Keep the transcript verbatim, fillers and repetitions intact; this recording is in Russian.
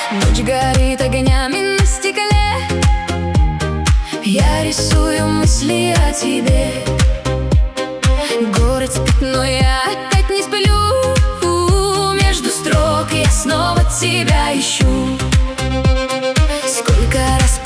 Ночь горит огнями на стекле, я рисую мысли о тебе. Город спит, но я опять не сплю. Между строк я снова тебя ищу. Сколько раз